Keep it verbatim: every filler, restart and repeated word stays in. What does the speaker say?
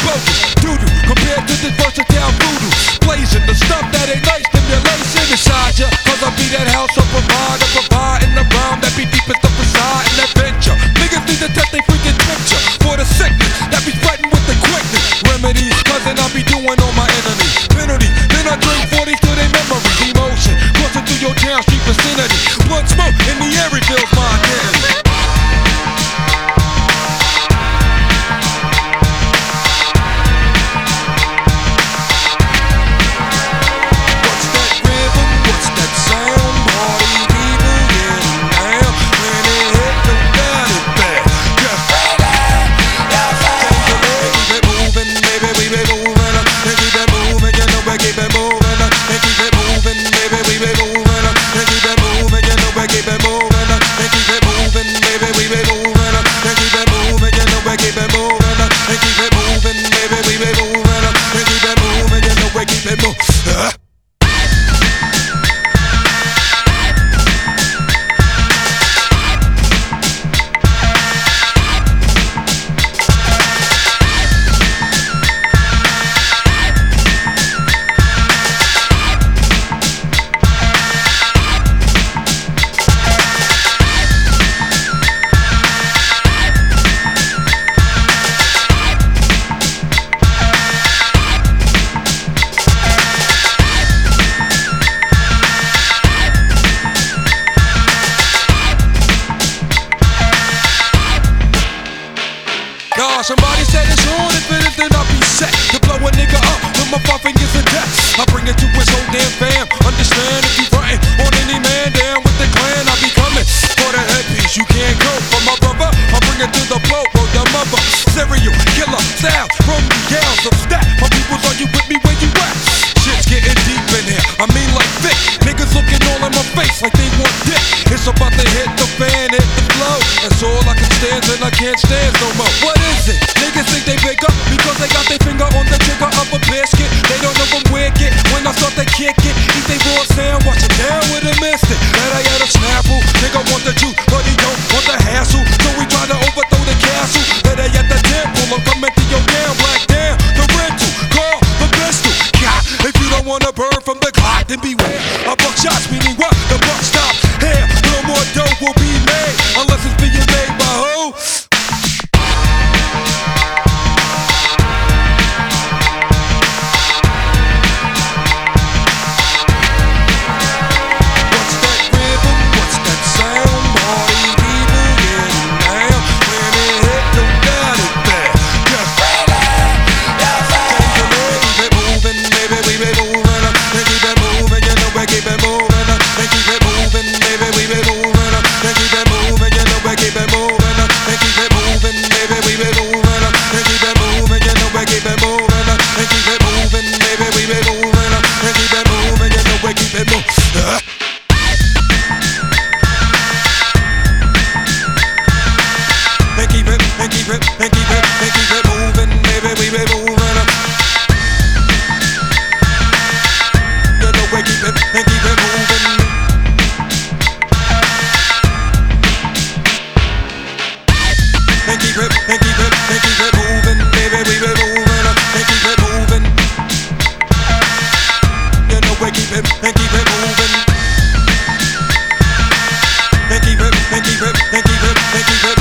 focus. Doo-doo, compared to this versatile voodoo. Blazing the stuff that ain't nice, stimulation inside ya. Cause I be that house of provider, providing the rhyme that be deepest up inside an adventure. Niggas need to test they freaking picture for the sickness that be spreading with the quickness. Remedies, cousin, I be doing on my enemies. Penalty, then I drink forty to their memories. Emotion, coursing through your town street vicinity. Blood smoke in the air reveals my identity. Somebody said it's on, if it is then I'll be set to blow a nigga up with my five fingers of death. I bring it to his whole damn fam. Understand if you frontin' on any man down with the clan, I'll be coming for the headpiece. You can't go for my brother. I bring it to the blow, bro, the mother. Serial killer style from the gals of stat. My peoples, are you with me where you at? Shit's getting deep in here. I mean like thick. Niggas looking all in my face like they want dick. It's about to hit the fan, hit the flow. That's all I can stand and I can't stand no more. What is it? Niggas think they bigger because they got their finger on the trigger of a biscuit. They don't know I'm wicked. When I start to kick it, eat they raw sand, watch it down with a mystic. That I got a snapple. Nigga want the juice, but he don't want the hassle. So we try to overthrow the castle. Better at the temple, I'm coming to your damn black damn. The rental, call the pistol. God, if you don't wanna burn from the clock, then beware. A buck shots, meaning what? The buck stops here. No more dough will be made unless it's being made by who? And keep it moving. And keep it, and keep it, and keep it, and keep it.